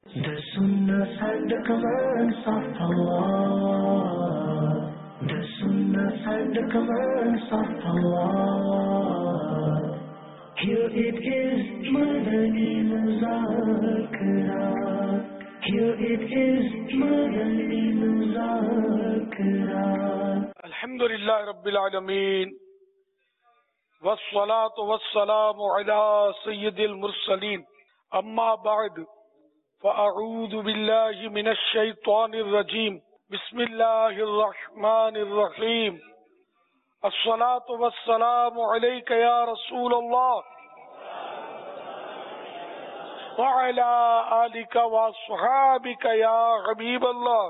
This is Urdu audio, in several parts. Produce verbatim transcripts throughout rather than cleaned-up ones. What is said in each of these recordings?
The sunnahs and the commands of Allah. The sunnahs and the commands of Allah. Here it is, Madani Muzakara. Here it is, Madani Muzakara. Alhamdulillah Rabbil Alameen. والصلاة والسلام على سيد المرسلين أما بعد فأعوذ بالله من الشيطان الرجيم بسم الله الرحمن الرحيم الصلاة والسلام عليك يا رسول الله وعلى آلك وأصحابك يا حبيب الله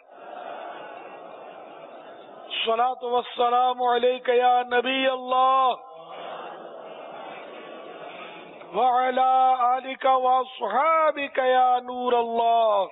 الصلاة والسلام عليك يا نبي الله وعلى آلك وأصحابك يا نور اللہ.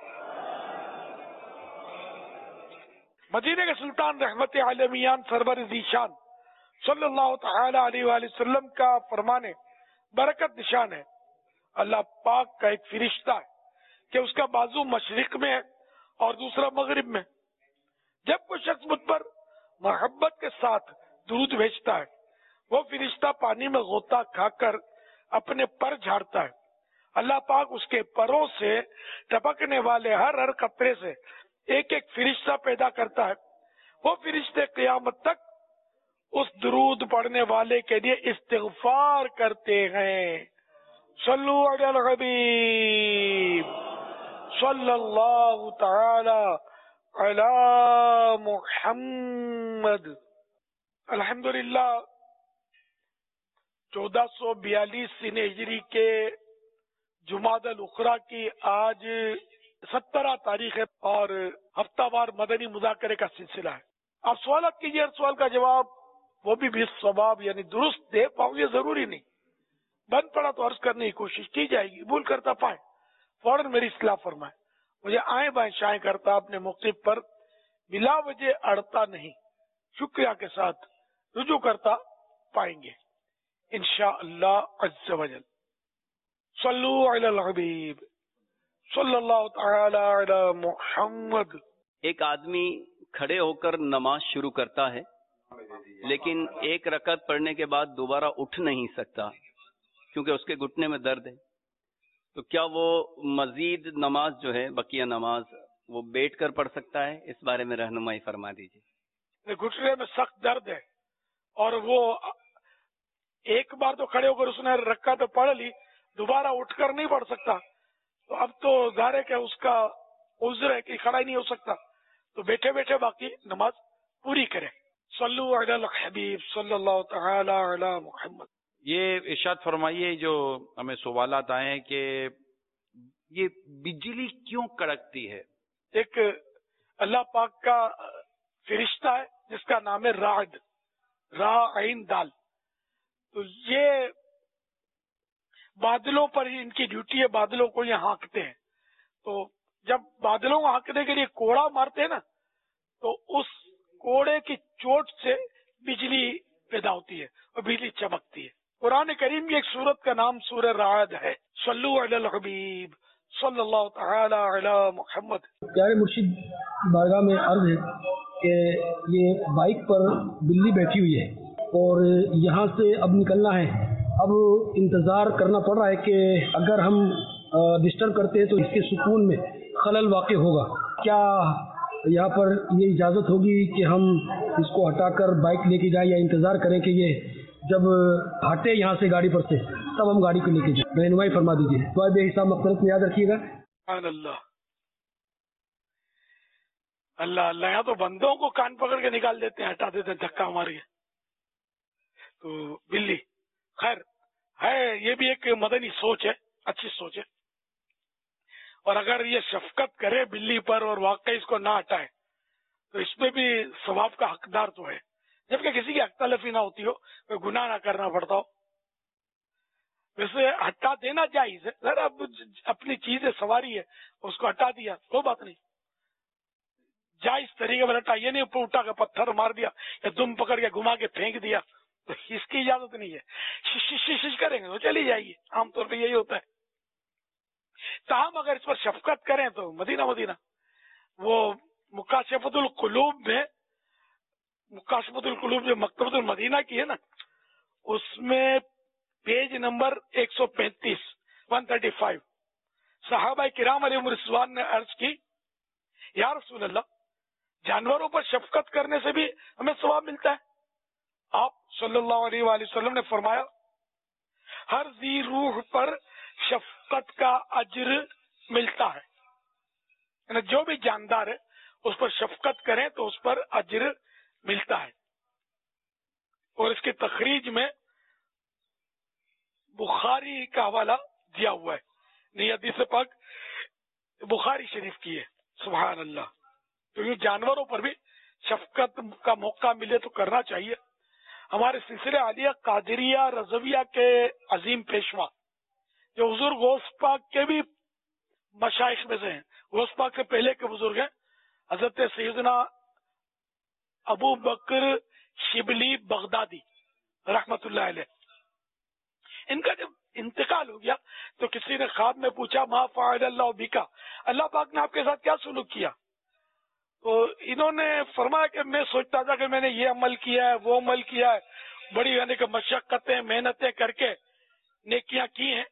مدینہ کے سلطان رحمت عالمیان سرور ذیشان صلی اللہ تعالی علیہ وآلہ وسلم کا فرمانے برکت نشان ہے. اللہ پاک کا ایک فرشتہ ہے کہ اس کا بازو مشرق میں ہے اور دوسرا مغرب میں. جب کوئی شخص مجھ پر محبت کے ساتھ درود بھیجتا ہے وہ فرشتہ پانی میں غوطہ کھا کر اپنے پر جھاڑتا ہے. اللہ پاک اس کے پروں سے ٹپکنے والے ہر ہر قطرے سے ایک ایک فرشتہ پیدا کرتا ہے. وہ فرشتے قیامت تک اس درود پڑھنے والے کے لیے استغفار کرتے ہیں. صلو علی الحبیب صلی اللہ تعالی علی محمد. الحمدللہ چودہ سو بیالیس سن ہجری کے جمادی الاخری کی آج سترہ تاریخ ہے اور ہفتہ وار مدنی مذاکرے کا سلسلہ ہے. آپ سوالات کیجیے، ہر سوال کا جواب وہ بھی بیس ثواب یعنی درست دے پاؤں یہ ضروری نہیں. بند پڑا تو عرض کرنے کی کوشش کی جائے گی. بھول کرتا پائیں فوراً میری اصلاح فرمائیں. مجھے آئیں بائیں شائیں کرتا اپنے موقف پر بلا وجہ اڑتا نہیں، شکریہ کے ساتھ رجوع کرتا پائیں گے انشاءاللہ عز وجل. صلو علی الحبیب صلی اللہ تعالی علی محمد. ایک آدمی کھڑے ہو کر نماز شروع کرتا ہے لیکن ایک رکعت پڑھنے کے بعد دوبارہ اٹھ نہیں سکتا کیونکہ اس کے گھٹنے میں درد ہے. تو کیا وہ مزید نماز جو ہے بقیہ نماز وہ بیٹھ کر پڑھ سکتا ہے؟ اس بارے میں رہنمائی فرما دیجیے. گھٹنے میں سخت درد ہے اور وہ ایک بار تو کھڑے ہو کر اس نے رکعت تو پڑھ لی، دوبارہ اٹھ کر نہیں پڑھ سکتا. تو اب تو ظاہر ہے کہ اس کا عذر ہے کہ کھڑا ہی نہیں ہو سکتا، تو بیٹھے بیٹھے باقی نماز پوری کرے. صلو علی الحبیب صلی اللہ تعالی علی محمد. یہ ارشاد فرمائیے جو ہمیں سوالات آئے ہیں کہ یہ بجلی کیوں کڑکتی ہے؟ ایک اللہ پاک کا فرشتہ ہے جس کا نام ہے راعد، را عین دال. تو یہ بادلوں پر ہی ان کی ڈیوٹی ہے، بادلوں کو یہ ہانکتے ہیں. تو جب بادلوں کو ہانکنے کے لیے کوڑا مارتے ہیں نا تو اس کوڑے کی چوٹ سے بجلی پیدا ہوتی ہے اور بجلی چمکتی ہے. قرآن کریم کی ایک سورت کا نام سورہ رعد ہے. صلو علی الحبیب صلی اللہ تعالی علی محمد. پیارے مرشد بارگاہ میں عرض ہے کہ یہ بائک پر بلی بیٹھی ہوئی ہے اور یہاں سے اب نکلنا ہے. اب انتظار کرنا پڑ رہا ہے کہ اگر ہم ڈسٹرب کرتے ہیں تو اس کے سکون میں خلل واقع ہوگا. کیا یہاں پر یہ اجازت ہوگی کہ ہم اس کو ہٹا کر بائک لے کے جائیں یا انتظار کریں کہ یہ جب ہٹے یہاں سے گاڑی پر سے تب ہم گاڑی کو لے کے جائیں؟ رہنمائی فرما دیجیے. دعا بے حساب مغفرت میں یاد رکھیے گا. اللہ اللہ اللہ یہاں تو بندوں کو کان پکڑ کے نکال دیتے ہیں، ہٹا دیتے ہیں دھکا مار کے. تو بلی خیر ہے، یہ بھی ایک مدنی سوچ ہے، اچھی سوچ ہے. اور اگر یہ شفقت کرے بلی پر اور واقعی اس کو نہ ہٹائے تو اس میں بھی ثواب کا حقدار تو ہے، جبکہ کسی کی حق تلفی نہ ہوتی ہو، کوئی گناہ نہ کرنا پڑتا ہو. ویسے ہٹا دینا جائز ہے، ذرا اپنی چیز ہے، سواری ہے، اس کو ہٹا دیا کوئی بات نہیں، جائز طریقے پر ہٹا. یہ نہیں اوپر اٹھا کے پتھر مار دیا یا دم پکڑ کے گھما کے پھینک دیا، تو اس کی اجازت نہیں ہے. شش شش شش کریں گے تو چلی جائے گی، عام طور پہ یہی ہوتا ہے. تاہم اگر اس پر شفقت کریں تو مدینہ مدینہ. وہ مکاشفۃ القلوب میں مکاشفۃ القلوب جو مکتبۃ المدینہ کی ہے نا، اس میں پیج نمبر ایک سو پینتیس ون تھرٹی فائیو صحابہ کرام علیہم رضوان نے عرض کی یا رسول اللہ، جانوروں پر شفقت کرنے سے بھی ہمیں ثواب ملتا ہے؟ آپ صلی اللہ علیہ وآلہ وسلم نے فرمایا ہر ذی روح پر شفقت کا اجر ملتا ہے، یعنی جو بھی جاندار ہے اس پر شفقت کریں تو اس پر اجر ملتا ہے. اور اس کی تخریج میں بخاری کا حوالہ دیا ہوا ہے. یہ حدیث پاک بخاری شریف کی ہے. سبحان اللہ. تو یہ جانوروں پر بھی شفقت کا موقع ملے تو کرنا چاہیے. ہمارے سلسلے عالیہ قادریہ رضویہ کے عظیم پیشوا جو حضور غوث پاک کے بھی مشائخ میں سے ہیں، غوث پاک سے پہلے کے بزرگ ہیں، حضرت سیدنا ابو بکر شبلی بغدادی رحمت اللہ علیہ. ان کا جب انتقال ہو گیا تو کسی نے خواب میں پوچھا ما فعل اللہ بکا، اللہ پاک نے آپ کے ساتھ کیا سلوک کیا؟ تو انہوں نے فرمایا کہ میں سوچتا تھا کہ میں نے یہ عمل کیا ہے، وہ عمل کیا ہے، بڑی یعنی کہ مشقتیں محنتیں کر کے نیکیاں کی ہیں.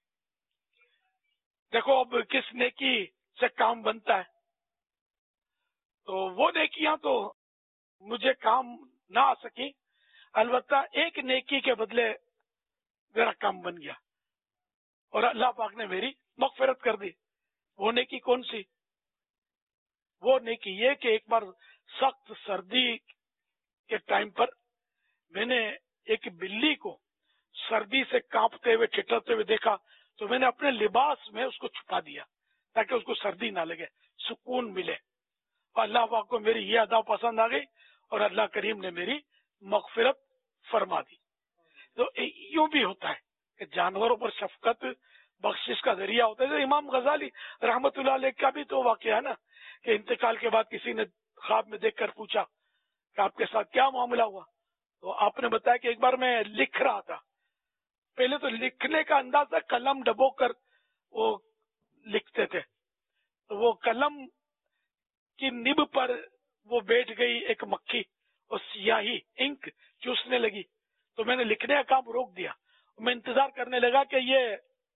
دیکھو اب کس نیکی سے کام بنتا ہے. تو وہ نیکیاں تو مجھے کام نہ آ سکی، البتہ ایک نیکی کے بدلے میرا کام بن گیا اور اللہ پاک نے میری مغفرت کر دی. وہ نیکی کون سی؟ وہ نیکی یہ کہ ایک بار سخت سردی کے ٹائم پر میں نے ایک بلی کو سردی سے کانپتے ہوئے ٹھٹرتے ہوئے دیکھا تو میں نے اپنے لباس میں اس کو چھپا دیا تاکہ اس کو سردی نہ لگے، سکون ملے. اور اللہ پاک کو میری یہ ادا پسند آ گئی اور اللہ کریم نے میری مغفرت فرما دی. تو یوں بھی ہوتا ہے کہ جانوروں پر شفقت بخشش کا ذریعہ ہوتا ہے. امام غزالی رحمت اللہ علیہ کا بھی تو واقعہ ہے نا کہ انتقال کے بعد کسی نے خواب میں دیکھ کر پوچھا کہ آپ کے ساتھ کیا معاملہ ہوا؟ تو آپ نے بتایا کہ ایک بار میں لکھ رہا تھا. پہلے تو لکھنے کا انداز تھا قلم ڈبو کر وہ لکھتے تھے، تو وہ قلم کی نب پر وہ بیٹھ گئی ایک مکھی اور سیاہی انک چوسنے لگی. تو میں نے لکھنے کا کام روک دیا. میں انتظار کرنے لگا کہ یہ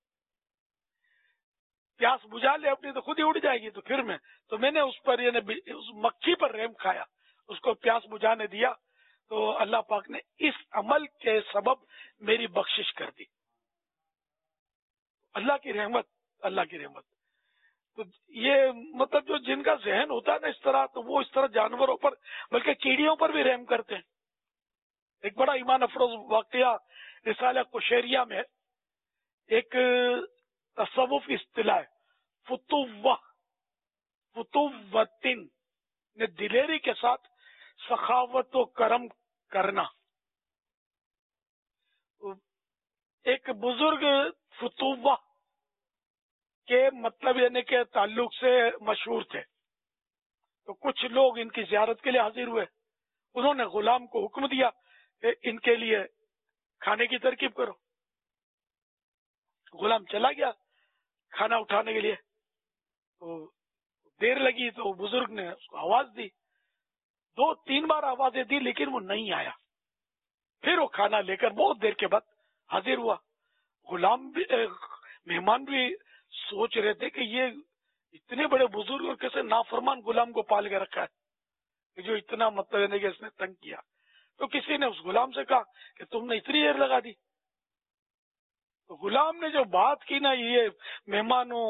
پیاس بجھا لے اپنی تو خود ہی اڑ جائے گی. تو پھر میں تو میں نے اس پر یعنی اس مکھی پر رحم کھایا، اس کو پیاس بجھانے دیا. تو اللہ پاک نے اس عمل کے سبب میری بخشش کر دی. اللہ کی رحمت، اللہ کی رحمت. تو یہ مطلب جو جن کا ذہن ہوتا ہے نا اس طرح، تو وہ اس طرح جانوروں پر بلکہ کیڑیوں پر بھی رحم کرتے ہیں. ایک بڑا ایمان افروز واقعہ رسالہ قشیریہ میں ایک تصوف اصطلاح فتوہ فتوتن نے دلیری کے ساتھ سخاوت و کرم کرنا. ایک بزرگ فتوہ کے مطلب یعنی کہ تعلق سے مشہور تھے. تو کچھ لوگ ان کی زیارت کے لیے حاضر ہوئے. انہوں نے غلام کو حکم دیا کہ ان کے لیے کھانے کی ترکیب کرو. غلام چلا گیا کھانا اٹھانے کے لیے. تو دیر لگی تو بزرگ نے اس کو آواز دی. دو تین بار آوازیں دی لیکن وہ نہیں آیا. پھر وہ کھانا لے کر بہت دیر کے بعد حاضر ہوا. غلام بھی مہمان بھی سوچ رہے تھے کہ یہ اتنے بڑے بزرگ اور کیسے نافرمان غلام کو پال کے رکھا ہے جو اتنا مطلب ہے کہ اس نے تنگ کیا. تو کسی نے اس غلام سے کہا کہ تم نے اتنی دیر لگا دی. تو غلام نے جو بات کی نا یہ مہمانوں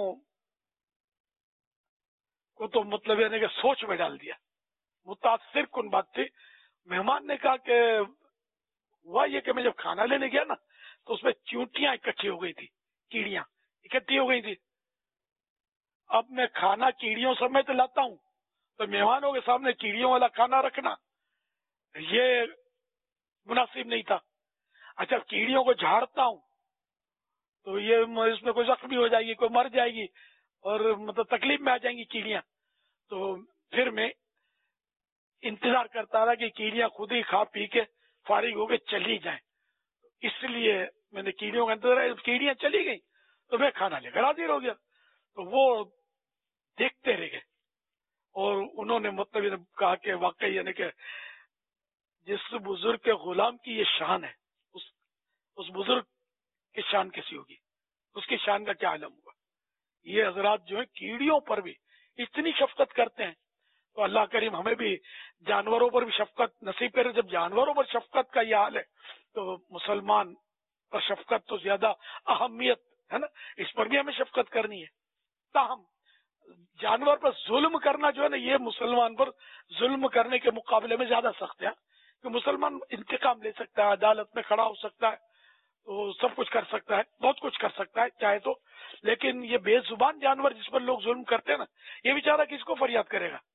کو تو مطلب یعنی کہ سوچ میں ڈال دیا. متاثر کن بات تھی. مہمان نے کہا کہ ہوا یہ کہ میں جب کھانا لینے گیا نا تو اس میں چونٹیاں اکٹھی ہو گئی تھی، کیڑیاں اکٹھی ہو گئی تھی. اب میں کھانا کیڑیوں سمیت لاتا ہوں تو مہمانوں کے سامنے کیڑیوں والا کھانا رکھنا یہ مناسب نہیں تھا. اچھا کیڑیوں کو جھاڑتا ہوں تو یہ اس میں کوئی زخمی ہو جائے گی، کوئی مر جائے گی اور مطلب تکلیف میں آ جائیں گی کیڑیاں. تو پھر میں انتظار کرتا رہا کہ کیڑیاں خود ہی کھا پی کے فارغ ہو کے چلی جائیں. اس لیے میں نے کیڑیوں کا انتظار، کیڑیاں چلی گئی تو میں کھانا لے کر حاضر ہو گیا. تو وہ دیکھتے رہ گئے اور انہوں نے مطلب کہا کہ واقعی یعنی کہ جس بزرگ کے غلام کی یہ شان ہے اس اس بزرگ کی شان کیسی ہوگی، اس کی شان کا کیا عالم ہوگا۔ یہ حضرات جو ہیں کیڑیوں پر بھی اتنی شفقت کرتے ہیں، تو اللہ کریم ہمیں بھی جانوروں پر بھی شفقت نصیب کرے۔ جب جانوروں پر شفقت کا یہ حال ہے تو مسلمان پر شفقت تو زیادہ اہمیت ہے نا، اس پر بھی ہمیں شفقت کرنی ہے۔ تاہم جانور پر ظلم کرنا جو ہے نا، یہ مسلمان پر ظلم کرنے کے مقابلے میں زیادہ سخت ہے، کہ مسلمان انتقام لے سکتا ہے، عدالت میں کھڑا ہو سکتا ہے، تو سب کچھ کر سکتا ہے، بہت کچھ کر سکتا ہے چاہے تو، لیکن یہ بے زبان جانور جس پر لوگ ظلم کرتے ہیں نا، یہ بیچارہ کس کو فریاد کرے گا؟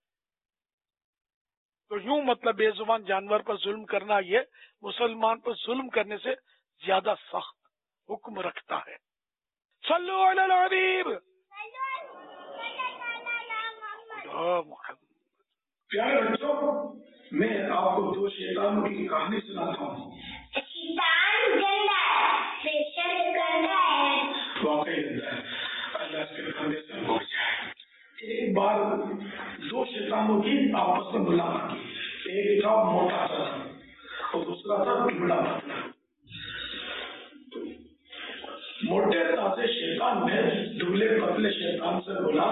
تو یوں مطلب بے زبان جانور پر ظلم کرنا یہ مسلمان پر ظلم کرنے سے زیادہ سخت حکم رکھتا ہے۔ صلو علی الحبیب۔ پیارے بچوں، میں آپ کو دو شیطانوں کی کہانی سناتا ہوں۔ شیطان گندا ہے، بےشک گندا ہے، واقعی گندا ہے، اللہ اس کے گندے سے بچ جائے۔ ایک بار دو شیطانوں کی آپس میں ملاقات کی، ایک تھا موٹا سا اور دوسرا تھا دبلا پتلا۔ موٹے تازے شیطان نے دبلے پتلے شیطان سے بولا،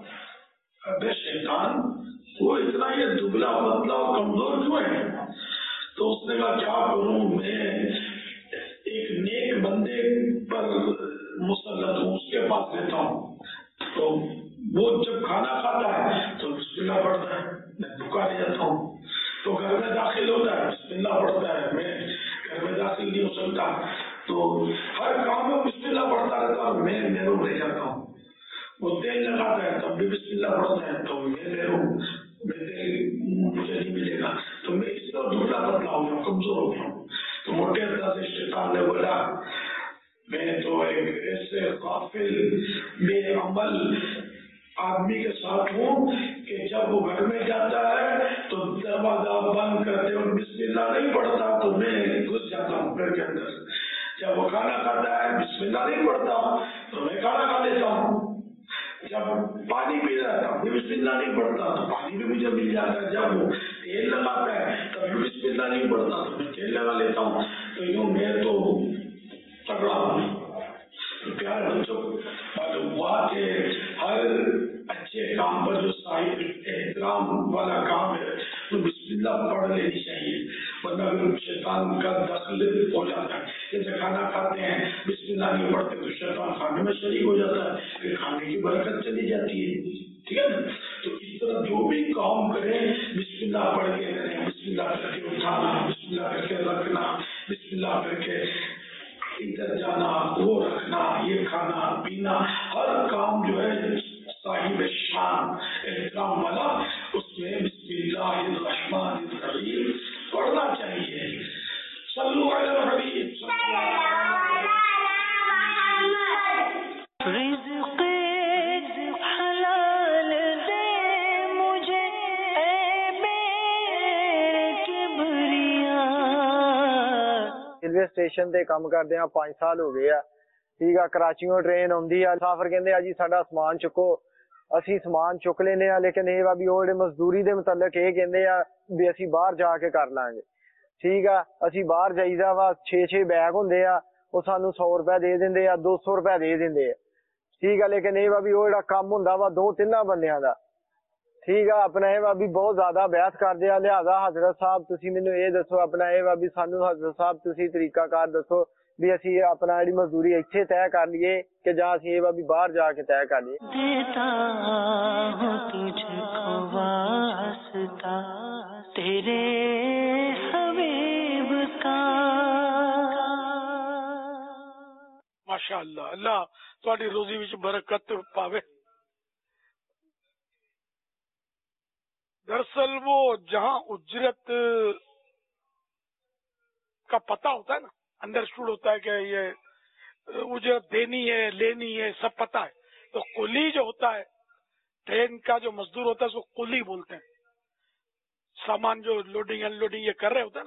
ابے شیطان، وہ اتنا یہ دبلا پتلا اور کمزور کیوں ہے؟ تو اس نے کہا کیا کروں، میں ایک نیک بندے پر مسلط ہوں، اس کے پاس رہتا ہوں، تو وہ جب کھانا کھاتا ہے تو بسم اللہ پڑھتا ہے، میں بھوکا رہ جاتا ہوں، تو گھر میں داخل ہوتا ہے بسم اللہ پڑھتا ہے، میں گھر میں داخل نہیں ہو سکتا، تو ہر کام میں بسم اللہ پڑھتا رہتا اور میں محروم رہ جاتا ہوں۔ وہ تیل لگاتا ہے تب بھی بسم اللہ پڑھتا ہے تو میں محروم، مجھے نہیں ملے گا، تو میں اس طرح دبلا پتلا ہو گیا، کمزور ہو گیا ہوں۔ تو موٹے سے شیطان نے بولا، میں تو ایک ایسے غافل بے عمل آدمی کے ساتھ ہوں کہ جب وہ گھر میں جاتا ہے تو دروازہ بند کرتے اور بسم اللہ نہیں پڑھتا تو میں گھس جاتا ہوں گھر کے اندر، جب وہ کھانا کھاتا ہے بسم اللہ نہیں پڑھتا تو میں کھانا کھا لیتا ہوں، جب پانی پی رہا تھا بھی بسم اللہ نہیں پڑھتا تو پانی بھی مجھے مل جاتا ہے، جب وہ تیل لگاتا ہے تب بھی بسم اللہ نہیں پڑھتا تو میں تیل لگا لیتا ہوں، تو یوں میں تو تگڑا ہوں۔ پیارے بچوں، معلوم ہوا کہ ہر اچھے کام پر جو صاحب احترام والا کام ہے تو بسم اللہ پڑھ لینی چاہیے، ورنہ شیطان کا دخل ہو جاتا ہے۔ جیسے کھانا کھاتے ہیں بسم اللہ نہیں پڑھتے تو شیطان کھانے میں شریک ہو جاتا ہے، پھر کھانے کی برکت چلی جاتی ہے، ٹھیک ہے نا؟ تو اس طرح جو بھی کام کریں بسم اللہ پڑھ کے کریں، بسم اللہ کر کے اٹھانا، بسم اللہ کر کے رکھنا، بسم اللہ کر کے ادھر جانا، وہ رکھنا، یہ کھانا پینا، ہر کام جو ہے صاحب شان احترام والا اس میں بسم اللہ الرحمن الرحیم پڑھنا چاہیے۔ صلو علی الحبیب صلی اللہ علیہ رزق حلال دے مجھے اے میرے کبریا۔ ریلوے اسٹیشن تے کام کردے ہاں پانچ سال ہو گئے، ٹھیک ہے، کراچیوں ٹرین آتی ہے، مسافر کہندے جی ساڈا سامان چکو، اسی سامان چک لینے ہاں، لیکن یہ وا بھی وہ مزدوری دے متعلق یہ کہندے آ بھی اسی باہر جا کے کر لیں گے، ٹھیک ہے، اسی باہر جائیدا وا، چھ چھ بیگ ہوندے آ، وہ سانو سو روپے دے دیندے آ، دو سو روپے دے دیندے آ، ٹھیک ہے، لیکن یہ وا بھی وہ جڑا کام ہوندا وا دو تین بندیاں دا، ٹھیک ہے، اپنا یہ وا بھی بہت زیادہ بحث کردے آ، لہذا حضرت صاحب تسی مینوں یہ دسو، اپنا یہ وا بھی سانو حضرت صاحب تسی طریقہ کار دسو بھی اسی اپنا جڑی مزدوری اتنے طے کر لیے کہ جا اسی یہ وا بھی باہر جا کے طے کر لیے۔ دیتا ہوں تجھ کو واسطہ تیرے حبیب کا۔ ماشاء اللہ، اللہ تہاڈی روزی وچ برکت پاوے۔ دراصل وہ جہاں اجرت کا پتہ ہوتا ہے نا، انڈرسٹوڈ ہوتا ہے کہ یہ اجرت دینی ہے لینی ہے سب پتہ ہے، تو قلی جو ہوتا ہے ٹرین کا جو مزدور ہوتا ہے اس کو قلی بولتے ہیں، سامان جو لوڈنگ ان لوڈنگ یہ کر رہے ہوتا ہے نا،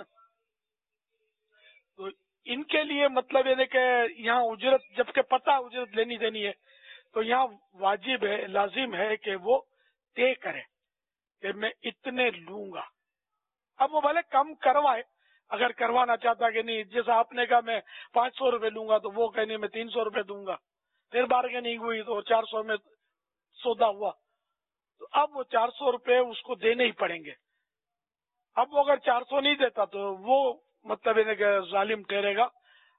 تو ان کے لیے مطلب یہ کہ یہاں اجرت جبکہ پتہ اجرت لینی دینی ہے تو یہاں واجب ہے، لازم ہے کہ وہ طے کرے کہ میں اتنے لوں گا. اب وہ بھلے کم کروائے اگر کروانا چاہتا کہ نہیں، جیسا آپ نے کہا میں پانچ سو روپے لوں گا تو وہ کہنے میں تین سو روپے دوں گا، پھر بارگیننگ ہوئی تو چار سو میں سودا ہوا، تو اب وہ چار سو روپے اس کو دینے ہی پڑیں گے. اب وہ اگر چار سو نہیں دیتا تو وہ مطلب ہے کہ ظالم ٹھہرے گا.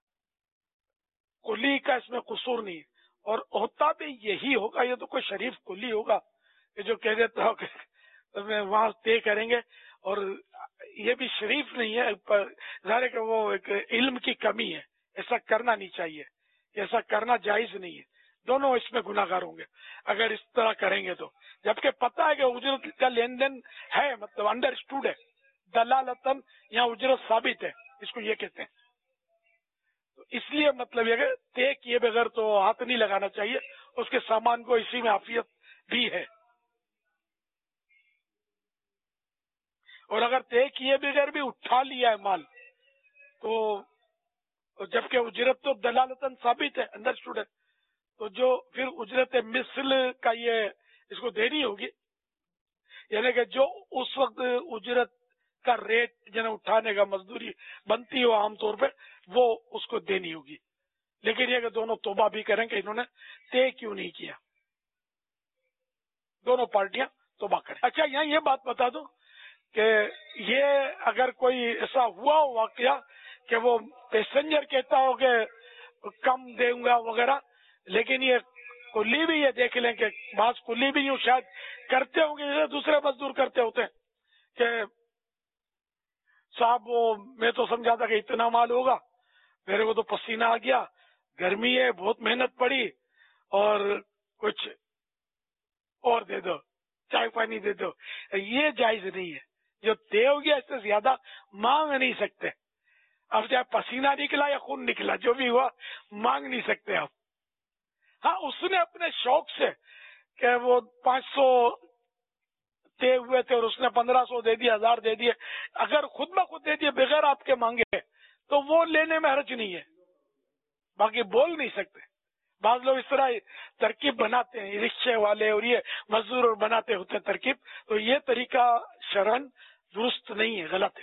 کلی کا اس میں قصور نہیں، اور ہوتا بھی یہی ہوگا. یہ تو کوئی شریف کلی ہوگا کہ جو کہہ دیتا ہو کہ میں وہاں طے کریں گے، اور یہ بھی شریف نہیں ہے. ظاہر ہے کہ وہ ایک علم کی کمی ہے، ایسا کرنا نہیں چاہیے، ایسا کرنا جائز نہیں ہے. دونوں اس میں گناہ گار ہوں گے اگر اس طرح کریں گے تو، جبکہ پتہ ہے کہ اجرت کا لین دین ہے، مطلب انڈرسٹوڈ ہے. دلالتن یہاں اجرت ثابت ہے، اس کو یہ کہتے ہیں. تو اس لیے مطلب یہ کہ طے کیے بغیر تو ہاتھ نہیں لگانا چاہیے. اس کے سامان کو اسی میں عافیت بھی ہے. اور اگر طے کیے بغیر بھی اٹھا لیا ہے مال تو جبکہ اجرت تو دلالتن ثابت ہے، انڈرسٹوڈ ہے، تو جو پھر اجرت مثل کا یہ اس کو دینی ہوگی. یعنی کہ جو اس وقت اجرت کا ریٹ جنہیں اٹھانے کا مزدوری بنتی ہو عام طور پہ وہ اس کو دینی ہوگی. لیکن یہ کہ دونوں توبہ بھی کریں کہ انہوں نے طے کیوں نہیں کیا، دونوں پارٹیاں توبہ کریں. اچھا یہاں یہ بات بتا دو کہ یہ اگر کوئی ایسا ہوا ہو واقعہ کہ وہ پیسنجر کہتا ہو کہ کم دوں گا وغیرہ، لیکن یہ کلی بھی یہ دیکھ لیں کہ بعض کلی بھی یوں شاید کرتے ہوں گے جیسے دوسرے مزدور کرتے ہوتے ہیں کہ صاحب وہ میں تو سمجھا تھا کہ اتنا مال ہوگا، میرے کو تو پسینہ آ گیا، گرمی ہے، بہت محنت پڑی، اور کچھ اور دے دو، چائے پانی دے دو. یہ جائز نہیں ہے. جو طے ہو گیا اس سے زیادہ مانگ نہیں سکتے. اب چاہے پسینہ نکلا یا خون نکلا، جو بھی ہوا مانگ نہیں سکتے آپ. ہاں اس نے اپنے شوق سے کہ وہ پانچ سو طے ہوئے تھے اور اس نے پندرہ سو دے دیے، ہزار دے دیے، اگر خود بخود دے دیے بغیر آپ کے مانگے تو وہ لینے میں حرج نہیں ہے. باقی بول نہیں سکتے. بعض لوگ اس طرح ترکیب بناتے ہیں، رکشے والے اور یہ مزدور اور بناتے ہوتے ہیں ترکیب، تو یہ طریقہ شرعن درست نہیں ہے، غلط ہے.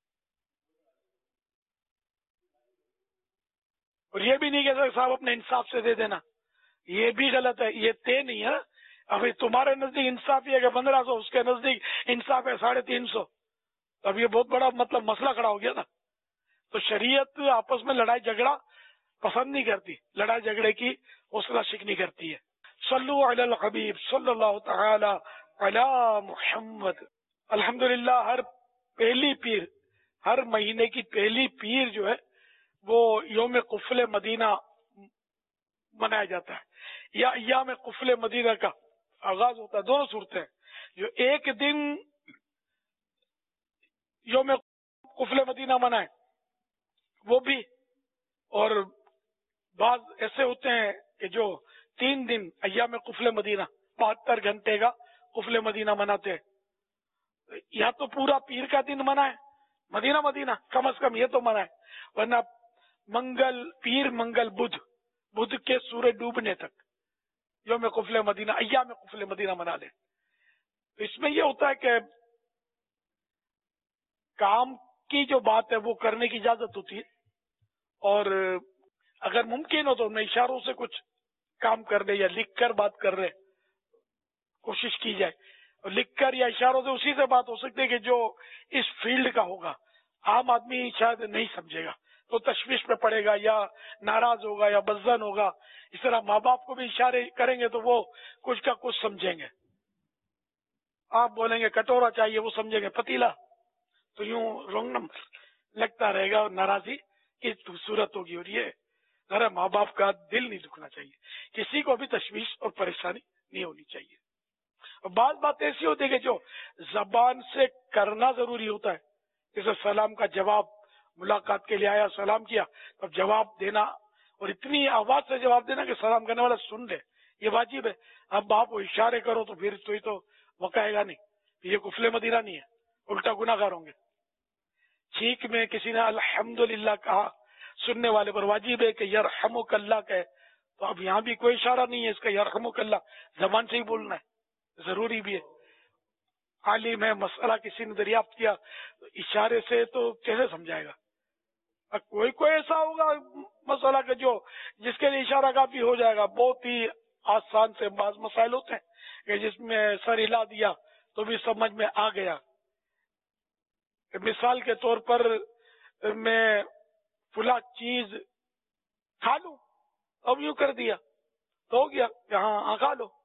اور یہ بھی نہیں کہ صاحب اپنے انصاف سے دے دینا، یہ بھی غلط ہے. یہ طے نہیں ہے. ابھی تمہارے نزدیک انصاف یہ ہے کہ پندرہ سو، اس کے نزدیک انصاف ہے ساڑھے تین سو، اب یہ بہت بڑا مطلب مسئلہ کھڑا ہو گیا نا. تو شریعت آپس میں لڑائی جھگڑا پسند نہیں کرتی، لڑائی جھگڑے کی حوصلہ شکنی کرتی ہے. صلو علی الحبیب صلی اللہ تعالی علی محمد. الحمدللہ ہر پہلی پیر، ہر مہینے کی پہلی پیر جو ہے وہ یوم قفل مدینہ منایا جاتا ہے، یا ایام قفل مدینہ کا آغاز ہوتا ہے. دونوں صورتیں جو ایک دن یوم قفل مدینہ منائے وہ بھی، اور بعض ایسے ہوتے ہیں کہ جو تین دن ایام قفل مدینہ بہتر گھنٹے کا قفل مدینہ مناتے ہیں. یا تو پورا پیر کا دن منائے مدینہ مدینہ، کم از کم یہ تو منائے، ورنہ منگل پیر منگل بدھ بدھ کے سورج ڈوبنے تک یوم قفل مدینہ ایام قفل مدینہ منا لے. اس میں یہ ہوتا ہے کہ کام کی جو بات ہے وہ کرنے کی اجازت ہوتی ہے، اور اگر ممکن ہو تو میں اشاروں سے کچھ کام کر رہے یا لکھ کر بات کر رہے کوشش کی جائے. اور لکھ کر یا اشاروں سے اسی سے بات ہو سکتی ہے کہ جو اس فیلڈ کا ہوگا، عام آدمی شاید نہیں سمجھے گا تو تشویش میں پڑے گا یا ناراض ہوگا یا بزن ہوگا. اس طرح ماں باپ کو بھی اشارے کریں گے تو وہ کچھ کا کچھ سمجھیں گے. آپ بولیں گے کٹورا چاہیے، وہ سمجھیں گے پتیلا، تو یوں رونگ نمبر لگتا رہے گا اور ناراضی کی صورت ہوگی. اور یہ ذرا ماں باپ کا دل نہیں دکھنا چاہیے، کسی کو بھی تشویش اور پریشانی نہیں ہونی چاہیے. اور بعض بات ایسی ہوتی ہے کہ جو زبان سے کرنا ضروری ہوتا ہے، جیسے سلام کا جواب، ملاقات کے لیے آیا سلام کیا تو جواب دینا، اور اتنی آواز سے جواب دینا کہ سلام کرنے والا سن لے، یہ واجب ہے. اب آپ اشارے کرو تو پھر تو ہی تو وقائے گا نہیں. یہ قفل مدینہ نہیں ہے، الٹا گناہ گار ہوں گے. چھینک میں کسی نے الحمدللہ کہا، سننے والے پر واجب ہے کہ یرحمک اللہ کہے تو اب یہاں بھی کوئی اشارہ نہیں ہے اس کا یرحمک اللہ زبان سے ہی بولنا ہے، ضروری بھی ہے. عالم ہے، مسئلہ کسی نے دریافت کیا اشارے سے تو کیسے سمجھائے گا؟ کوئی کوئی ایسا ہوگا مسئلہ کہ جو جس کے لیے اشارہ کافی ہو جائے گا. بہت ہی آسان سے بعض مسائل ہوتے ہیں کہ جس میں سر ہلا دیا تو بھی سمجھ میں آ گیا. مثال کے طور پر میں فلاں چیز کھا لوں، اب یوں کر دیا تو ہو گیا کہ ہاں ہاں کھا لو.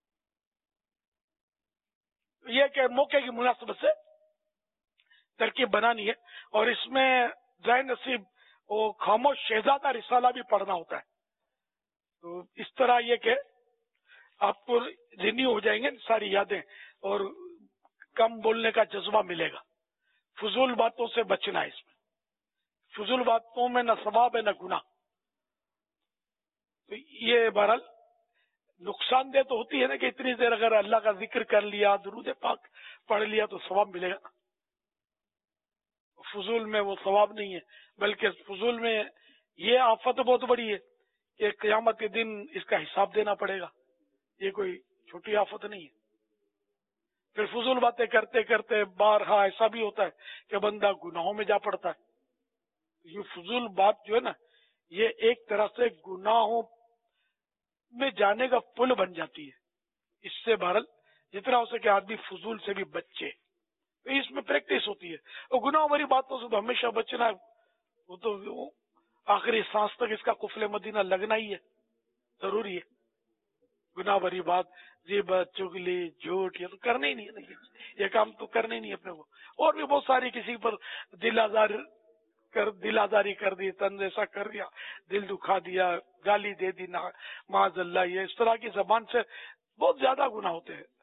یہ کہ موقع کی مناسبت سے ترکیب بنانی ہے. اور اس میں ذہن نصیب وہ خاموش شہزادہ رسالہ بھی پڑھنا ہوتا ہے. تو اس طرح یہ کہ آپ کو رینیو ہو جائیں گے ساری یادیں اور کم بولنے کا جذبہ ملے گا. فضول باتوں سے بچنا ہے. اس میں فضول باتوں میں نہ ثواب ہے نہ گناہ. تو یہ بہرحال نقصان دہ تو ہوتی ہے نا کہ اتنی دیر اگر اللہ کا ذکر کر لیا، درود پاک پڑھ لیا تو ثواب ملے گا. فضول میں وہ ثواب نہیں ہے، بلکہ فضول میں یہ آفت بہت بڑی ہے کہ قیامت کے دن اس کا حساب دینا پڑے گا. یہ کوئی چھوٹی آفت نہیں ہے. پھر فضول باتیں کرتے کرتے بارہا ایسا بھی ہوتا ہے کہ بندہ گناہوں میں جا پڑتا ہے. یہ فضول بات جو ہے نا یہ ایک طرح سے گناہوں میں جانے کا پل بن جاتی ہے. اس سے بہرحال جتنا ہو سکے آدمی فضول سے بھی بچے. اس میں پریکٹس ہوتی ہے. اور گناہ بری باتوں سے تو ہمیشہ بچنا ہے. وہ تو آخری سانس تک اس کا قفل مدینہ لگنا ہی ہے، ضروری ہے. گناہ بری بات، غیبت، چگلی، جھوٹ یہ تو کرنا ہی نہیں ہے. یہ کام تو کرنا ہی نہیں اپنے کو. اور بھی بہت ساری کسی پر دل آزار کر دل آزاری کر دی، تن ایسا کر دیا، دل دکھا دیا، گالی دے دی معاذ اللہ. یہ اس طرح کی زبان سے بہت زیادہ گناہ ہوتے ہیں.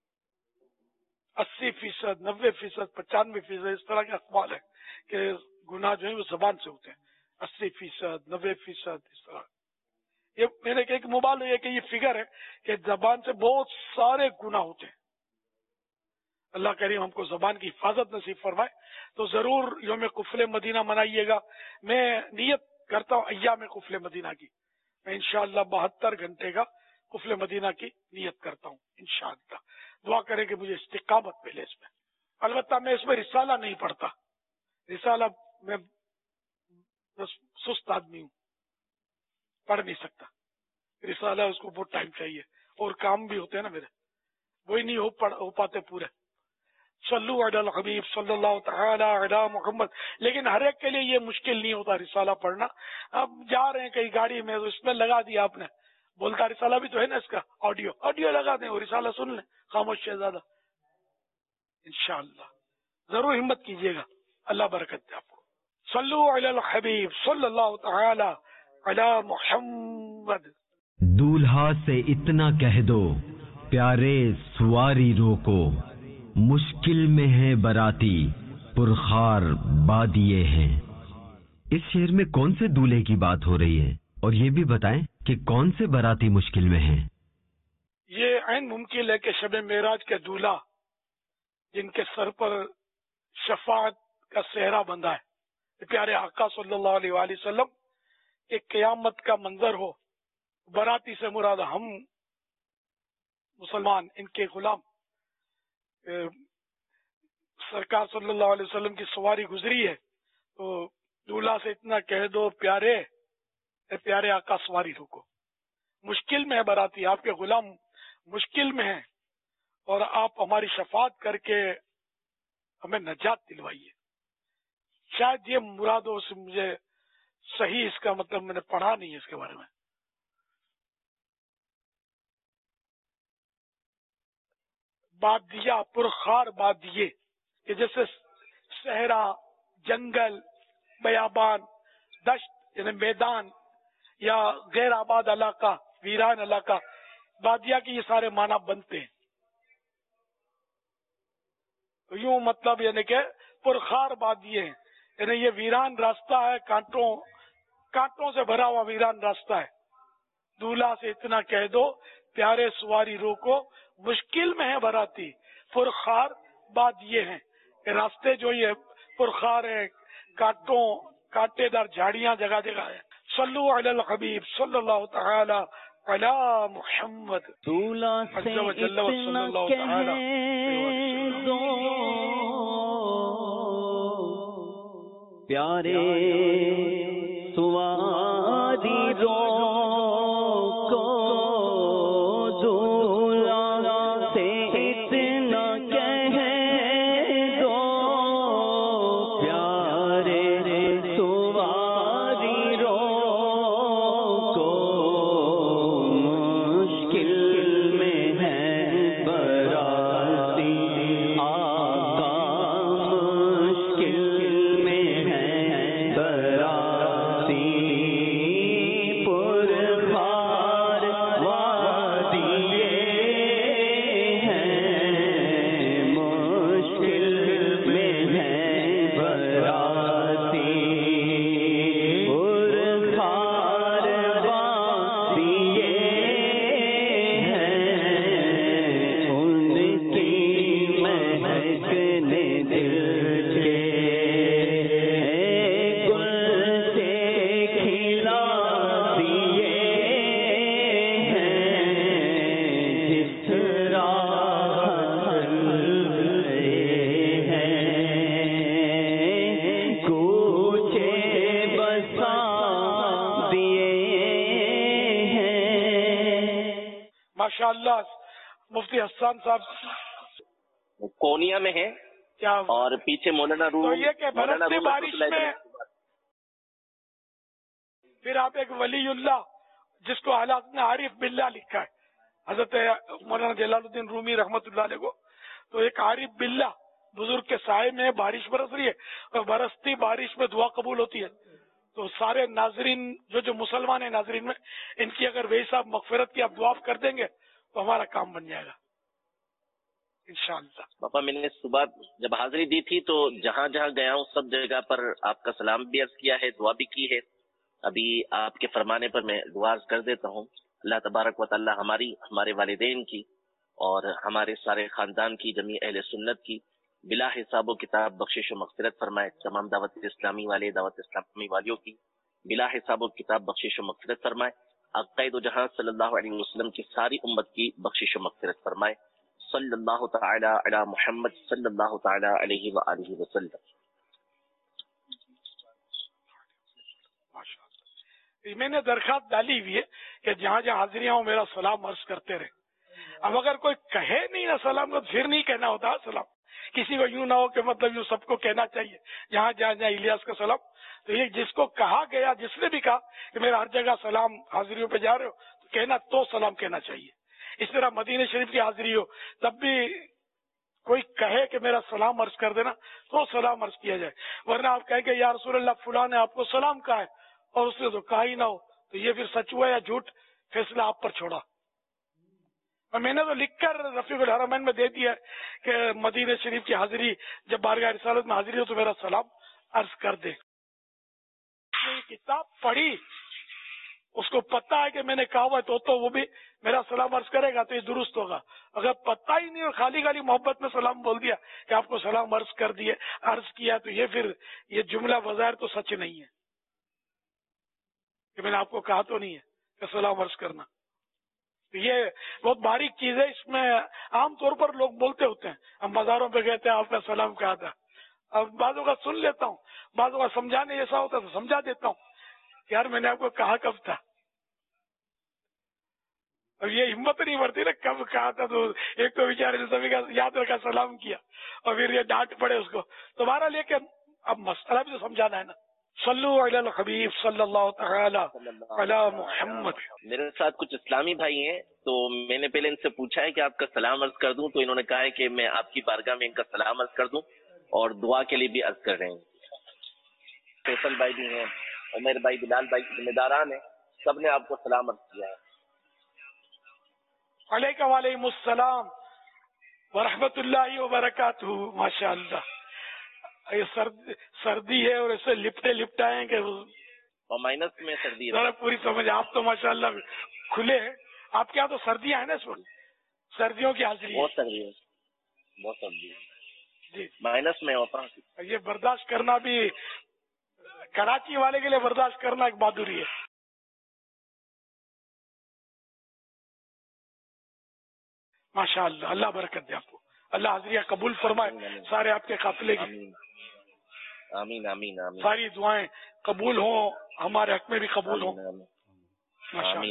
اسی فیصد نبے فیصد پچانوے فیصد اس طرح کے اقوال ہے کہ گناہ جو ہے وہ زبان سے ہوتے ہیں. اسی فیصد نبے فیصد اس طرح. یہ میرے ایک موبائل ہے کہ یہ فگر ہے کہ زبان سے بہت سارے گناہ ہوتے ہیں. اللہ کریم ہم کو زبان کی حفاظت نصیب فرمائے. تو ضرور یوم قفل مدینہ منائیے گا. میں نیت کرتا ہوں ایام قفل مدینہ کی. میں انشاءاللہ بہتر گھنٹے کا قفل مدینہ کی نیت کرتا ہوں انشاءاللہ. دعا کریں کہ مجھے استقامت ملے اس میں. البتہ میں اس میں رسالہ نہیں پڑھتا. رسالہ میں بس سست آدمی ہوں، پڑھ نہیں سکتا رسالہ. اس کو بہت ٹائم چاہیے اور کام بھی ہوتے ہیں نا میرے، وہی نہیں ہو, پڑھ, ہو پاتے پورے. صلو علی الحبیب صلی اللہ تعالی علی محمد. لیکن ہر ایک کے لیے یہ مشکل نہیں ہوتا رسالہ پڑھنا. اب جا رہے ہیں کئی گاڑی میں، اس میں لگا دیا آپ نے، بولتا رسالہ بھی تو ہے نا اس کا، آڈیو آڈیو لگا دیں اور رسالہ سن لیں. خاموش شہزادہ. انشاءاللہ ضرور ہمت کیجیے گا. اللہ برکت دے آپ کو. صلو علی الحبیب صلی اللہ تعالی علی محمد. دولہا سے اتنا کہہ دو پیارے سواری روکو، مشکل میں ہے براتی پرخار بادیے ہیں. اس شعر میں کون سے دولہے کی بات ہو رہی ہے؟ اور یہ بھی بتائیں کہ کون سے براتی مشکل میں ہیں؟ یہ عین ممکن ہے کہ شب معراج کے دولہا جن کے سر پر شفاعت کا صحرا بندھا ہے، پیارے آقا صلی اللہ علیہ وآلہ وسلم، ایک قیامت کا منظر ہو. براتی سے مراد ہم مسلمان، ان کے غلام. سرکار صلی اللہ علیہ وسلم کی سواری گزری ہے تو دولہا سے اتنا کہہ دو پیارے اے پیارے آقا سواری روکو. مشکل میں ہے براتی، آپ کے غلام مشکل میں ہیں اور آپ ہماری شفاعت کر کے ہمیں نجات دلوائیے. شاید یہ مراد ہو، مجھے صحیح اس کا مطلب میں نے پڑھا نہیں ہے اس کے بارے میں. بادیہ پرخار بادیے کہ جیسے صحرا، جنگل، بیابان، دشت یعنی میدان یا غیر آباد علاقہ، ویران علاقہ، بادیہ کے یہ سارے معنی بنتے ہیں. یوں مطلب یعنی کہ پرخار بادیے ہیں، یعنی یہ ویران راستہ ہے، کانٹوں کانٹوں سے بھرا ہوا ویران راستہ ہے. دولہا سے اتنا کہہ دو پیارے سواری روکو، مشکل میں ہے براتی پرخار بادیے ہیں. راستے جو یہ پرخار ہے، کانٹوں کانٹے دار جھاڑیاں جگہ جگہ ہیں. صلو علی الحبیب صلی اللہ تعالی علی محمد. دولا سے اتنا کہہ دو پیارے سواری رو کو دولا سے اتنا کہہ دو پیارے سواری رو کو مشکل میں ہے براتی آقا مشکل میں ہے براتی پر خار وادیے ہیں مشکل میں ہے براتی پر خار وادیے ہیں ان کی مہکنے دل کے گل سے کھلا دیے ہیں جس راہ چلے ہیں کوچے بسا دیے ہیں. ماشاء اللہ مفتی حسان صاحب کونیا میں ہے کیا اور پیچھے مولانا روم تو یہ کہ مولانا برستی روم بارش رحمۃ اللہ میں علیہ. پھر آپ ایک ولی اللہ جس کو حالات نے عارف باللہ لکھا ہے حضرت مولانا جلال الدین رومی رحمۃ اللہ علیہ کو. تو ایک عارف باللہ بزرگ کے سائے میں بارش برس رہی ہے اور برستی بارش میں دعا قبول ہوتی ہے. تو سارے ناظرین جو جو مسلمان ہیں ناظرین میں ان کی اگر ویسا مغفرت کی آپ دعا کر دیں گے تو ہمارا کام بن جائے گا انشاءاللہ. پاپا میں نے صبح جب حاضری دی تھی تو جہاں جہاں گیا ہوں سب جگہ پر آپ کا سلام بھی عرض کیا ہے دعا بھی کی ہے. ابھی آپ کے فرمانے پر میں دعا عرض کر دیتا ہوں. اللہ تبارک و تعالی ہماری ہمارے والدین کی اور ہمارے سارے خاندان کی جمیع اہل سنت کی بلا حساب و کتاب بخشش و مغفرت فرمائے. تمام دعوت اسلامی والے دعوت اسلامی والیوں کی بلا حساب و کتاب بخشش و مغفرت فرمائے. عقائد و جہاں صلی اللہ علیہ وسلم کی ساری امت کی بخشش و مغفرت فرمائے. صلی اللہ تعالی علی محمد صلی اللہ تعالی علیہ وآلہ وسلم. میں نے درخواست ڈالی ہوئی ہے کہ جہاں جہاں حاضریاں ہوں میرا سلام عرض کرتے رہے. اب اگر کوئی کہے نہیں نا سلام تو پھر نہیں کہنا ہوتا سلام. کسی کو یوں نہ ہو کہ مطلب یوں سب کو کہنا چاہیے جہاں جہاں جہاں الیاس کا سلام. تو یہ جس کو کہا گیا جس نے بھی کہا کہ میرا ہر جگہ سلام حاضریوں پہ جا رہے ہو تو کہنا تو سلام کہنا چاہیے. اس طرح مدینہ شریف کی حاضری ہو تب بھی کوئی کہے کہ میرا سلام عرض کر دینا تو سلام عرض کیا جائے. ورنہ آپ کہیں کہ یا رسول اللہ فلاں نے آپ کو سلام کہا ہے اور اس نے تو کہا ہی نہ ہو تو یہ پھر سچ ہوا یا جھوٹ فیصلہ آپ پر چھوڑا. اور میں نے تو لکھ کر رفیق الحرمین میں دے دیا کہ مدینہ شریف کی حاضری جب بارگاہ رسالت میں حاضری ہو تو میرا سلام عرض کر دے. یہ کتاب پڑھی اس کو پتہ ہے کہ میں نے کہا ہوا تو تو وہ بھی میرا سلام عرض کرے گا تو یہ درست ہوگا. اگر پتہ ہی نہیں اور خالی خالی محبت میں سلام بول دیا کہ آپ کو سلام عرض کر دیے عرض کیا تو یہ پھر یہ جملہ بظاہر تو سچ نہیں ہے کہ میں نے آپ کو کہا تو نہیں ہے کہ سلام عرض کرنا. یہ بہت باریک چیز ہے. اس میں عام طور پر لوگ بولتے ہوتے ہیں ہم بازاروں پہ گئے تھے آپ نے سلام کہا تھا. اب بعضوں کا سن لیتا ہوں بعضوں کا سمجھانے جیسا ہوتا ہے تو سمجھا دیتا ہوں یار میں نے آپ کو کہا کب تھا. اب یہ ہمت نہیں بڑھتی نا کب کہا تھا تو ایک تو بیچارے نے سبھی کا یاد رکھا سلام کیا اور پھر یہ ڈانٹ پڑے اس کو دوبارہ لے کے اب مسئلہ بھی تو سمجھانا ہے نا. صلو علی الحبیب صلی اللہ تعالی علی محمد. میرے ساتھ کچھ اسلامی بھائی ہیں تو میں نے پہلے ان سے پوچھا ہے کہ آپ کا سلام عرض کر دوں تو انہوں نے کہا ہے کہ میں آپ کی بارگاہ میں ان کا سلام عرض کر دوں اور دعا کے لیے بھی عرض کر رہے ہیں. فیصل بھائی بھی ہیں عمیر بھائی بلال بھائی ذمہ داران ہیں سب نے آپ کو سلام عرض کیا ہے. علیکم وعلیکم السلام ورحمۃ اللہ وبرکاتہ. ماشاء اللہ یہ سردی سردی ہے اور اسے لپٹے لپٹائیں کہ اور مائنس میں سردی ہے ذرا پوری سمجھ. آپ تو ماشاء اللہ کھلے ہیں. آپ کے یہاں تو سردیاں ہیں نا اس وقت سردیوں کی حاضری بہت سردی ہے بہت سردی ہے جی مائنس میں ہوتا ہوں. یہ برداشت کرنا بھی کراچی والے کے لیے برداشت کرنا ایک بہادری ہے. ماشاء اللہ, اللہ برکت دے آپ کو, اللہ حاضریہ قبول فرمائے سارے آپ کے قافلے کی. آمین آمین آمین. ساری دعائیں قبول ہوں, ہمارے حق میں بھی قبول ہوں. آمین.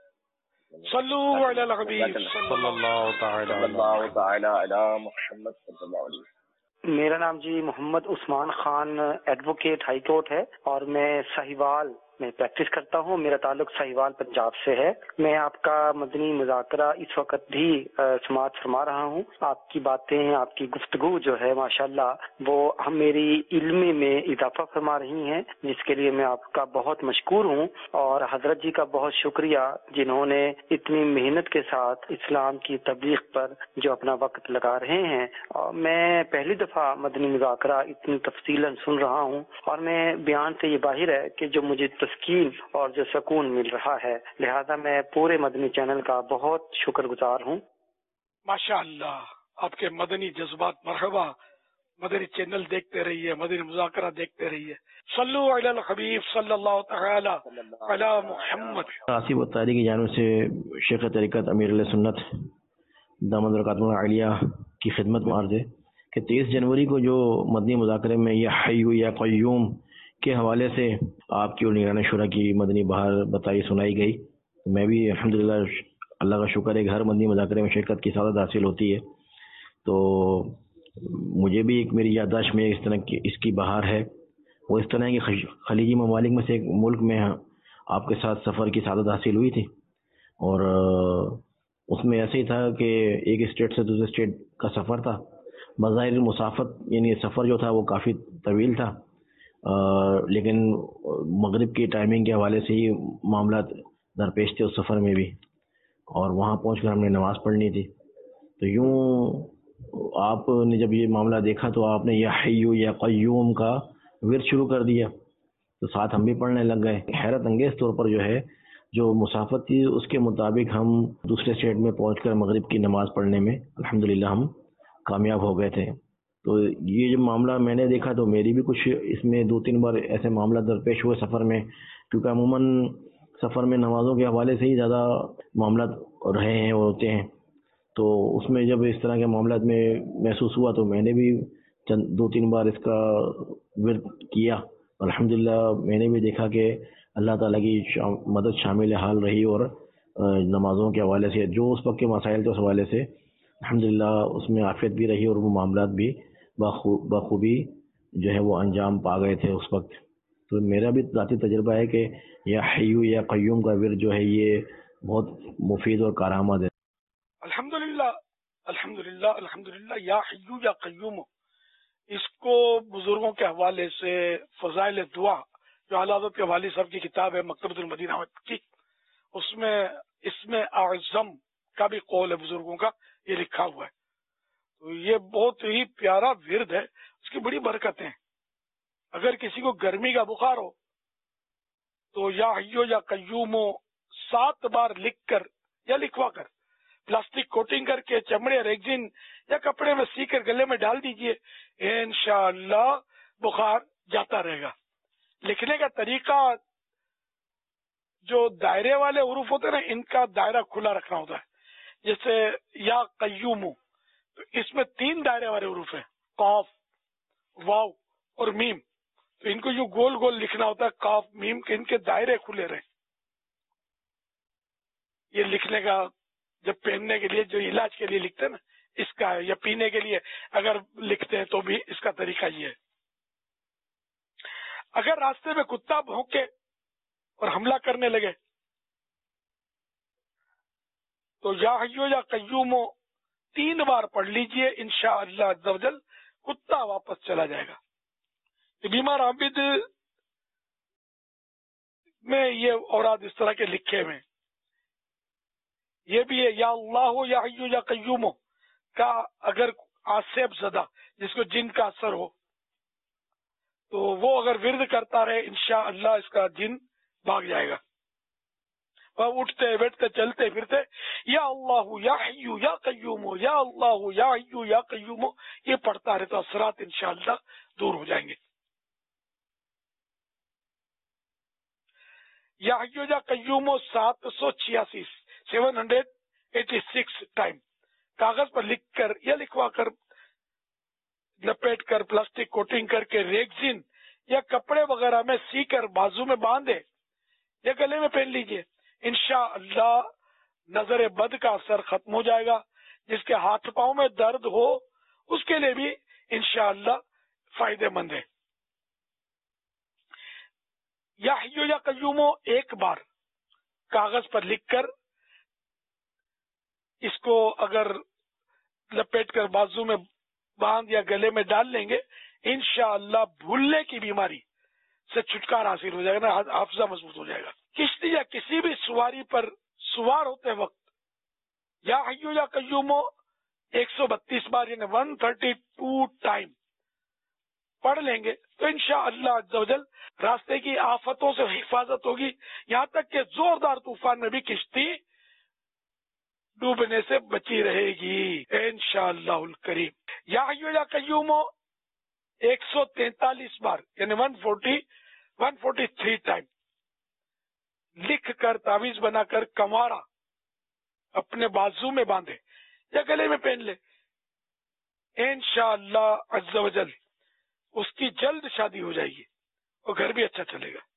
صلو علی الحبیب صلی اللہ تعالی اللہ تعالی علی محمد صلی اللہ علیہ وسلم. میرا نام جی Muhammad Usman Khan advocate high court ہے اور میں ساہیوال میں پریکٹس کرتا ہوں. میرا تعلق ساہیوال پنجاب سے ہے. میں آپ کا مدنی مذاکرہ اس وقت بھی سماعت فرما رہا ہوں. آپ کی باتیں, آپ کی گفتگو جو ہے ماشاءاللہ وہ ہم میری علم میں اضافہ فرما رہی ہیں, جس کے لیے میں آپ کا بہت مشکور ہوں. اور حضرت جی کا بہت شکریہ جنہوں نے اتنی محنت کے ساتھ اسلام کی تبلیغ پر جو اپنا وقت لگا رہے ہیں. اور میں پہلی دفعہ مدنی مذاکرہ اتنی تفصیلاً سن رہا ہوں اور میں بیان سے یہ باہر ہے کہ جو مجھے تسکین اور جو سکون مل رہا ہے, لہذا میں پورے مدنی چینل کا بہت شکر گزار ہوں. ماشاء اللہ, آپ کے مدنی جذبات مرحبا. مدنی چینل دیکھتے رہیے, مدنی مذاکرہ دیکھتے رہیے. صلو علی الحبیب صلی اللہ تعالی علی محمد. آصف الطاری کی جانب سے شیخ طریقت امیر علیہ سنت دامت برکاتہ العالیہ کی خدمت میں عرض ہے کہ تیئیس جنوری کو جو مدنی مذاکرے میں یا حی یا قیوم کے حوالے سے آپ کی اور نگران شورا کی مدنی بہار بتائی سنائی گئی. میں بھی الحمدللہ اللہ کا شکر ہے کہ ہر مدنی مذاکرے میں شرکت کی سعادت حاصل ہوتی ہے. تو مجھے بھی ایک میری یادداشت میں اس طرح کی اس کی بہار ہے. وہ اس طرح کی خلیجی ممالک میں سے ایک ملک میں آپ کے ساتھ سفر کی سعادت حاصل ہوئی تھی, اور اس میں ایسے ہی تھا کہ ایک اسٹیٹ سے دوسرے اسٹیٹ کا سفر تھا. بظاہر مسافت یعنی سفر جو تھا وہ کافی طویل تھا, لیکن مغرب کی ٹائمنگ کے حوالے سے ہی معاملات درپیش تھے اس سفر میں بھی, اور وہاں پہنچ کر ہم نے نماز پڑھنی تھی. تو یوں آپ نے جب یہ معاملہ دیکھا تو آپ نے یا حی یا قیوم کا ورد شروع کر دیا, تو ساتھ ہم بھی پڑھنے لگ گئے. حیرت انگیز طور پر جو ہے جو مسافت تھی اس کے مطابق ہم دوسرے اسٹیٹ میں پہنچ کر مغرب کی نماز پڑھنے میں الحمدللہ ہم کامیاب ہو گئے تھے. تو یہ جو معاملہ میں نے دیکھا تو میری بھی کچھ اس میں دو تین بار ایسے معاملہ درپیش ہوئے سفر میں, کیونکہ عموماً سفر میں نمازوں کے حوالے سے ہی زیادہ معاملات رہے ہیں اور ہوتے ہیں. تو اس میں جب اس طرح کے معاملات میں محسوس ہوا تو میں نے بھی چند دو تین بار اس کا ورد کیا. الحمدللہ میں نے بھی دیکھا کہ اللہ تعالیٰ کی مدد شامل حال رہی, اور نمازوں کے حوالے سے جو اس وقت کے مسائل تھے اس حوالے سے الحمدللہ اس میں عافیت بھی رہی, اور وہ معاملات بھی بخوبی جو ہے وہ انجام پا گئے تھے اس وقت. تو میرا بھی ذاتی تجربہ ہے کہ یا حی یا قیوم کا ورد جو ہے یہ بہت مفید اور کارآمد ہے. الحمدللہ الحمدللہ الحمدللہ یا حی یا قیوم, اس کو بزرگوں کے حوالے سے فضائل دعا جو اعلیٰ حضرت کے والد صاحب کی کتاب ہے مکتبۃ المدینہ کی, اس میں اس میں اعظم کا بھی قول ہے بزرگوں کا, یہ لکھا ہوا ہے. تو یہ بہت ہی پیارا ورد ہے, اس کی بڑی برکتیں. اگر کسی کو گرمی کا بخار ہو تو یا حیو یا قیوم سات بار لکھ کر یا لکھوا کر پلاسٹک کوٹنگ کر کے چمڑے ریگزین یا کپڑے میں سی کر گلے میں ڈال دیجئے, انشاءاللہ بخار جاتا رہے گا. لکھنے کا طریقہ جو دائرے والے حروف ہوتے ہیں نا, ان کا دائرہ کھلا رکھنا ہوتا ہے. جیسے یا قیوم, تو اس میں تین دائرے والے حروف ہیں, قاف, واو اور میم. تو ان کو یوں گول گول لکھنا ہوتا ہے, قاف میم کے ان کے دائرے کھلے رہے. یہ لکھنے کا جب پہننے کے لیے جو علاج کے لیے لکھتے ہیں نا اس کا ہے, یا پینے کے لیے اگر لکھتے ہیں تو بھی اس کا طریقہ یہ ہے. اگر راستے میں کتا بھونکے اور حملہ کرنے لگے تو یا حیو یا قیوم تین بار پڑھ لیجئے, انشاءاللہ عز و جل کتا واپس چلا جائے گا. یہ بیمار عابد میں یہ اوراد اس طرح کے لکھے ہوئے. یہ بھی ہے یا اللہ یا حیو یا قیوم کا اگر آصف زدہ جس کو جن کا اثر ہو تو وہ اگر ورد کرتا رہے انشاءاللہ اس کا جن بھاگ جائے گا. وہ اٹھتے بیٹھتے چلتے پھرتے یا اللہ یا حیو یا قیوم یا اللہ یا حیو یا قیوم یہ پڑھتا رہتا, اثرات انشاءاللہ دور ہو جائیں گے. یا حیو یا قیوم سات سو چھیاسی seven hundred eighty six time کاغذ پر لکھ کر یا لکھوا کر لپیٹ کر پلاسٹک کوٹنگ کر کے ریگزین یا کپڑے وغیرہ میں سی کر بازو میں باندھے یا گلے میں پہن لیجئے. انشاءاللہ نظر بد کا اثر ختم ہو جائے گا. جس کے ہاتھ پاؤں میں درد ہو اس کے لیے بھی انشاءاللہ فائدے مند ہے. یا حیو یا قیومو ایک بار کاغذ پر لکھ کر اس کو اگر لپیٹ کر بازو میں باندھ یا گلے میں ڈال لیں گے انشاءاللہ بھولنے کی بیماری سے چھٹکارا حاصل ہو جائے گا، حافظہ مضبوط ہو جائے گا. کشتی یا کسی بھی سواری پر سوار ہوتے وقت یا حیو یا قیومو ایک سو بتیس بار یعنی ون تھرٹی ٹو ٹائم پڑھ لیں گے تو انشاءاللہ عز و جل راستے کی آفتوں سے حفاظت ہوگی، یہاں تک کہ زوردار طوفان میں بھی کشتی ڈوبنے سے بچی رہے گی انشاءاللہ الکریم. یا حیو یا قیومو ایک سو تینتالیس بار یعنی one forty one forty three time لکھ کر تعویذ بنا کر کمارا اپنے بازو میں باندھے یا گلے میں پہن لے انشاءاللہ عز و جل اس کی جلد شادی ہو جائے گی اور گھر بھی اچھا چلے گا.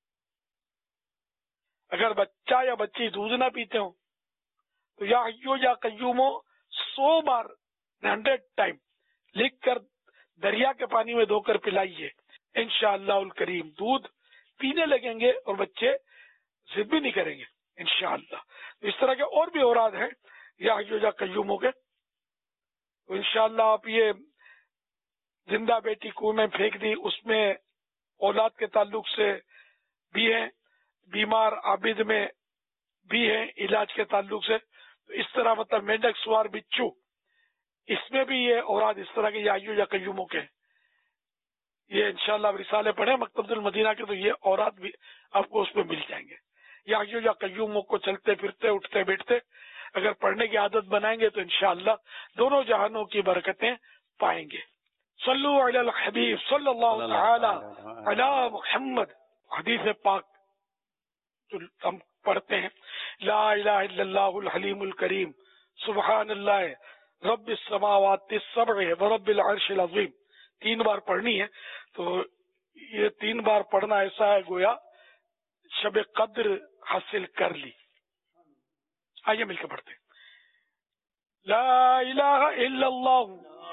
اگر بچہ یا بچی دودھ نہ پیتے ہوں تو یا حیو یا قیومو سو بار ہنڈریڈ ٹائم لکھ کر دریا کے پانی میں دھو کر پلائیے انشاءاللہ الکریم دودھ پینے لگیں گے اور بچے ضد بھی نہیں کریں گے انشاءاللہ. اس طرح کے اور بھی اوراد ہیں یا حیو یا قیومو کے. تو انشاءاللہ آپ یہ زندہ بیٹی کنویں میں پھینک دی اس میں اولاد کے تعلق سے بھی ہیں، بیمار عابد میں بھی ہیں علاج کے تعلق سے. تو اس طرح مطلب مینڈک سوار بچو اس میں بھی یہ اوراد اس طرح کے یا حیو یا قیومو کے یہ انشاءاللہ رسالے پڑھیں مکتبۃ المدینہ کے تو یہ اوراد بھی آپ کو اس میں مل جائیں گے. یا حیو یا قیومو کو چلتے پھرتے اٹھتے بیٹھتے اگر پڑھنے کی عادت بنائیں گے تو انشاءاللہ دونوں جہانوں کی برکتیں پائیں گے. صلو علی الحبیب صلی اللہ تعالی علی محمد. حدیث پاک جو ہم پڑھتے ہیں لا الہ الا اللہ الحلیم الکریم سبحان اللہ رب السماوات السبع ورب العرش العظیم تین بار پڑھنی ہے. تو یہ تین بار پڑھنا ایسا ہے گویا شب قدر حاصل کر لی. آئیے مل کے پڑھتے ہیں. لا الہ الا اللہ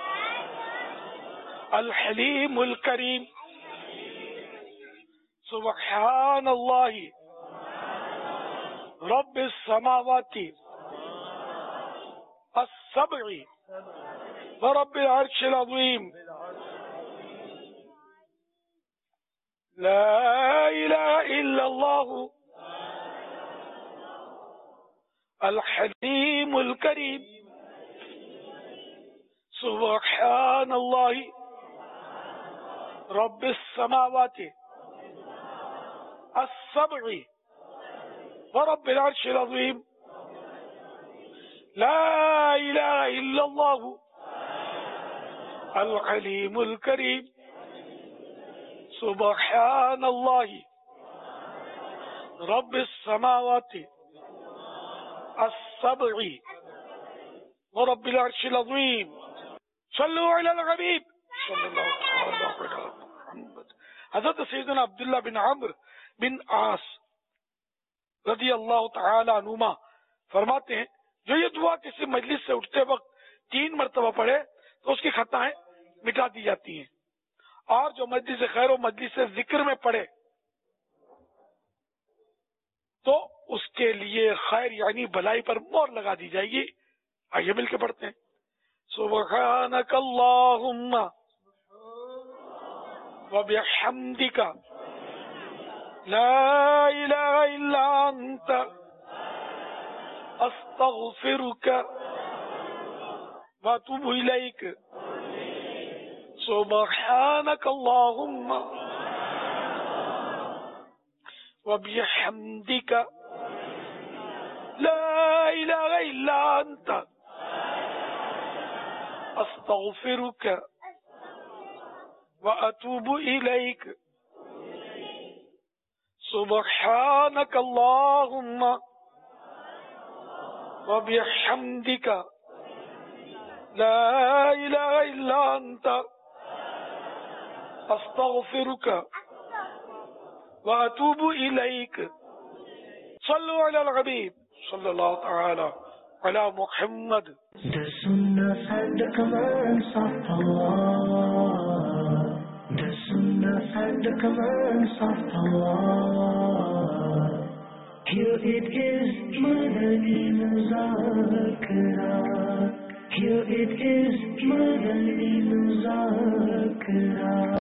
الحلیم الکریم سبحان اللہ رب السماوات السبع ورب العرش العظیم. لا الہ الا اللہ الحلیم الکریم سبحان اللہ رب السماوات السبع ورب العرش العظیم. لا الہ الا اللہ الحلیم الکریم سبحان اللہ رب السماوات السبع ورب العرش العظیم. صلو علی الحبیب صلی اللہ علیہ وسلم. حضرت سیدنا عبداللہ بن عمرو بن عاص رضی اللہ تعالی عنہما فرماتے ہیں جو یہ دعا کسی مجلس سے اٹھتے وقت تین مرتبہ پڑھے تو اس کی خطائیں مٹا دی جاتی ہیں، اور جو مجلس خیر و مجلس ذکر میں پڑھے تو اس کے لیے خیر یعنی بھلائی پر مہر لگا دی جائے گی. آئیے مل کے پڑھتے ہیں. سبحانک اللہم وبحمدک لا الہ الا انت استغفرک واتوب الیک. سبحانک اللہم وبحمدک لا الہ الا انت استغفرک واتوب الیک. سبحانک اللہم وبحمدک لا إله إلا أنت أستغفرك وأتوب إليك. صلوا على الحبيب صلى الله تعالى على محمد. The sunnah and the commands of Allah, the sunnah and the commands of Allah. Here it is, Madani Muzakara. Here it is, Madani Muzakara.